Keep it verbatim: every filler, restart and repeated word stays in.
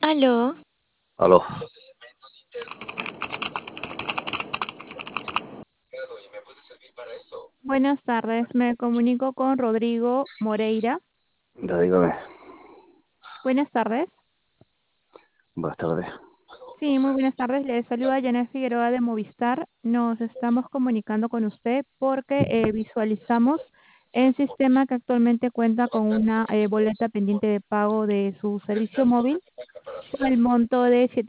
Aló, Aló. Buenas tardes, me comunico con Rodrigo Moreira. Ya dígame. Buenas tardes. Buenas tardes. Sí, muy buenas tardes. Le saluda Janet Figueroa de Movistar. Nos estamos comunicando con usted porque eh, visualizamos en sistema que actualmente cuenta con una eh, boleta pendiente de pago de su servicio móvil por el monto de